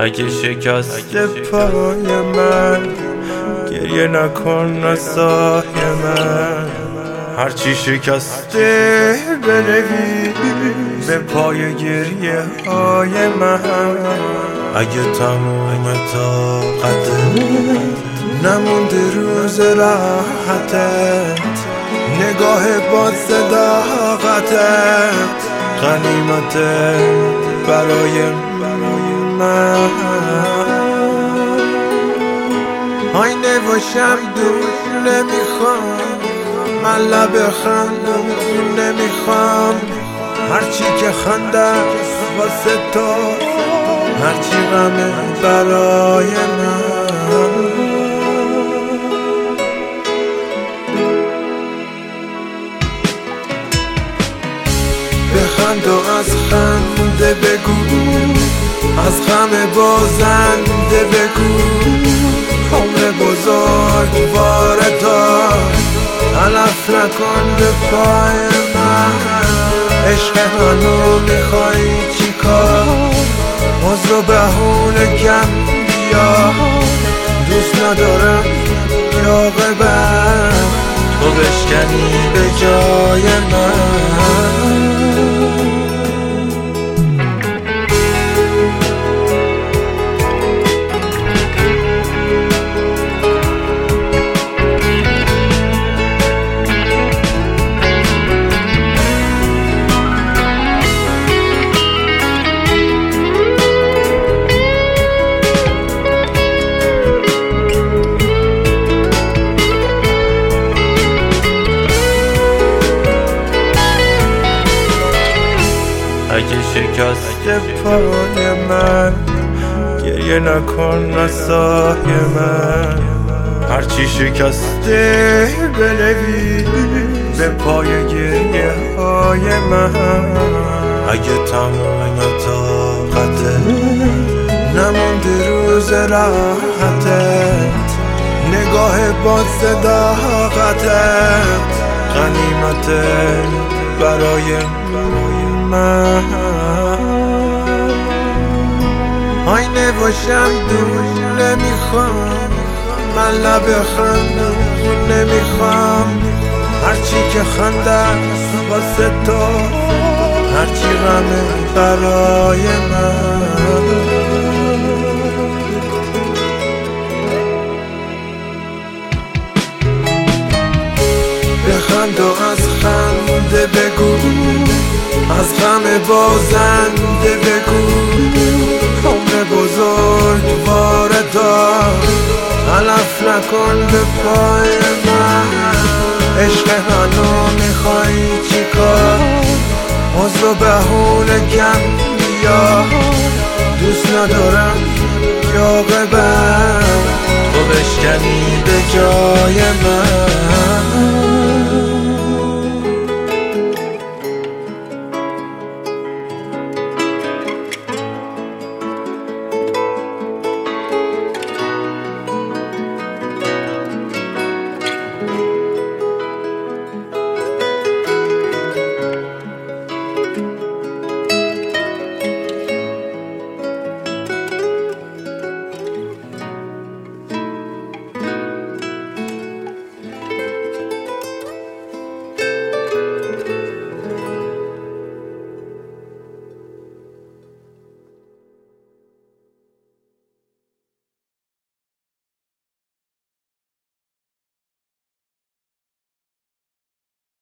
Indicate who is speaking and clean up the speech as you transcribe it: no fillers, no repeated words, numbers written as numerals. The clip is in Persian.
Speaker 1: اگه شکست پای من گریه نکن نسای من، هرچی شکسته بنویس به پای گریه های من. اگه تموم طاقتت نمونده روز راحتت، نگاه با صداقتت غنیمته برای من. آینه و شمدون نمیخوام، من لب خندم نمیخوام، هرچی که خنده واسه تو، هرچی غمه برای من. بخند و از خنده بگو، از غم بازنده بگو، عمر بزرگ واردار علف نکن به پای من. عشق منو میخوای چی کار؟ عذر و بهونه کم بیا، دوست ندارم یا غیبت تو بشکنی به جای من. اگه شکست پای من گریه نکن نسای من، هرچی شکسته بنویس به پای گریه های من. اگه تموم طاقتت نمونده روز راحتت، نگاه با صداقتت غنیمته برای من. آینه و شمدون نمیخوام، من لب خندم نمیخوام، هرچی که خنده واسه تو، هرچی غمه برای من. بخند و از خنده بگو، از غم بازنده بگو، عمر بزرگ واردار علف نکن به پای من. عشق منو میخوای چی کار؟ عذر و بهونه کم بیا، دوست ندارم یا غیبت تو بشکنی به جای من.